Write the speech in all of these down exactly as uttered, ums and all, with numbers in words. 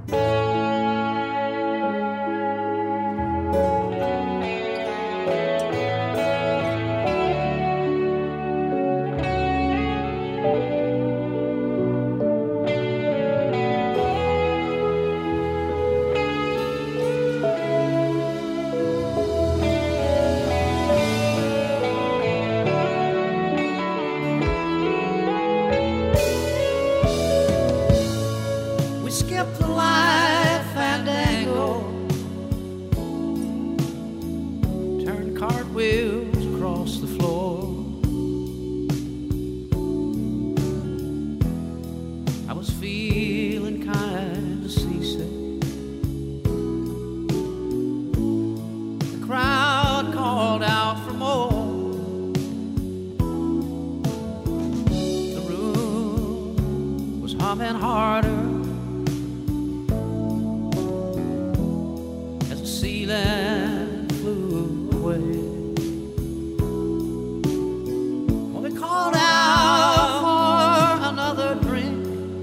Skip the life fandango, turn cartwheels across the floor. I was feeling kind of seasick. The crowd called out for more. The room was humming harder. Sealand flew away. Well, they called out for another drink.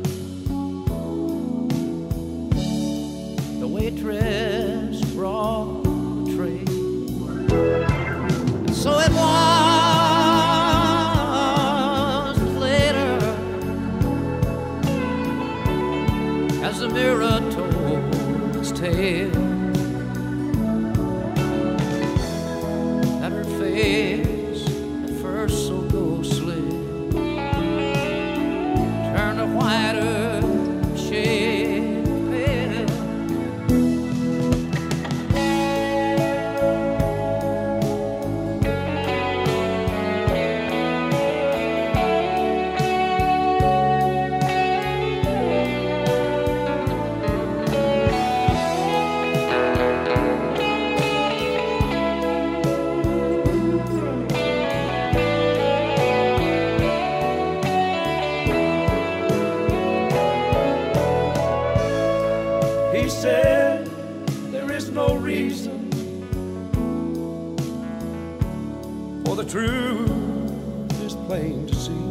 The waitress brought a tray. And so it was later, as the mirror told its tale, face at first so ghostly turned a whiter shade pale. He said, there is no reason, for the truth is plain to see.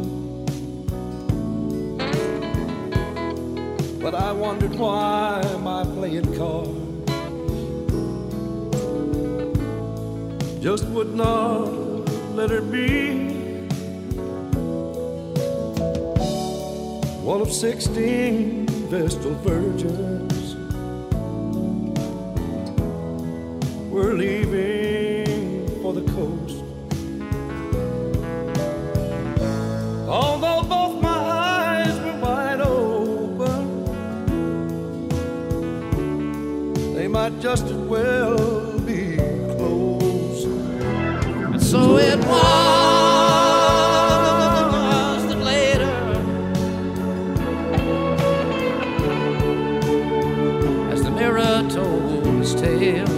But I wondered why my playing cards just would not let her be one of sixteen Vestal virgins. We're leaving for the coast. Although both my eyes were wide open, they might just as well be closed. And so it was that later, as the mirror told its tale,